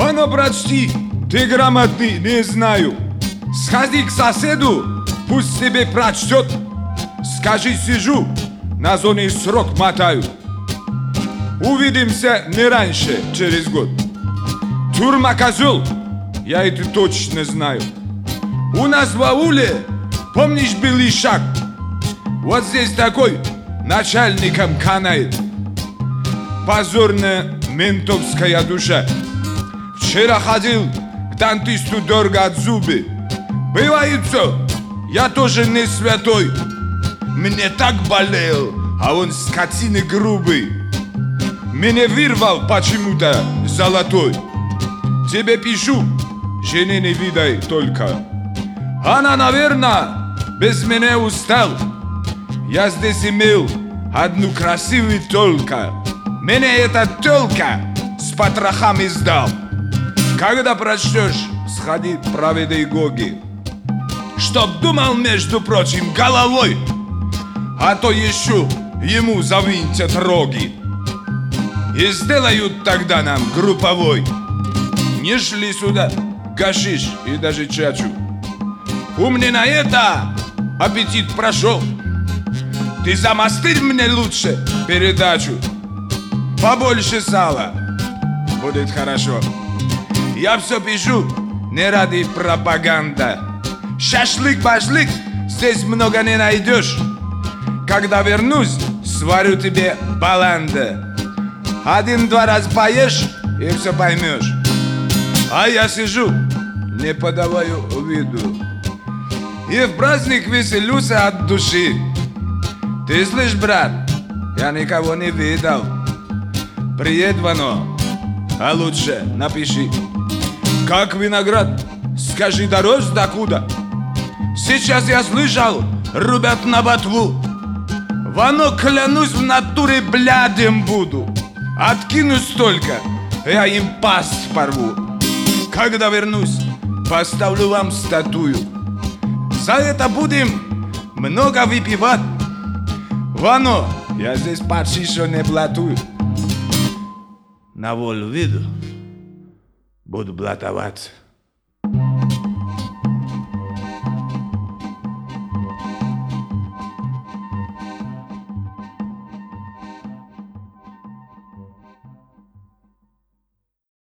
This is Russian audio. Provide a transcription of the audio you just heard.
Вано, прочти, ты грамотный, не знаю. Сходи к соседу, пусть тебе прочтет. Скажи, сижу, на зоне срок мотаю. Увидимся не раньше, через год. Тюрьма козел, я это точно знаю. У нас в ауле, помнишь, был Ишак? Вот здесь такой начальником канает. Позорная ментовская душа. Вчера ходил к дантисту дергать зубы. Бывает все, я тоже не святой. Мне так болел, а он скотины грубый. Меня вырвал почему-то золотой. Тебе пишу, жене не видай только. Она, наверное, без меня устал. Я здесь имел одну красивую только. Меня эта тёлка с потрохами сдал. Когда прочтешь, сходи, проведи гоги. Чтоб думал, между прочим, головой. А то еще ему завинтят роги. И сделают тогда нам групповой. Не шли сюда гашиш и даже чачу. У меня на это аппетит прошел. Ты замастырь мне лучше передачу. Побольше сала, будет хорошо. Я все пишу не ради пропаганды. Шашлык-башлык здесь много не найдешь. Когда вернусь, сварю тебе баланды. Один-два раз поешь и все поймешь. А я сижу, не подаваю виду. И в праздник веселюсь от души. Ты слышь, брат, я никого не видел. Приедь, Вано, а лучше напиши. Как виноград, скажи, дорос докуда? Сейчас я слышал, рубят на ботву. Вано, клянусь, в натуре блядем буду. Откинусь только, я им пасть порву. Когда вернусь, поставлю вам статую. За это будем много выпивать. Вано, я здесь почти что не блатую. На волю виду буду блатоваться.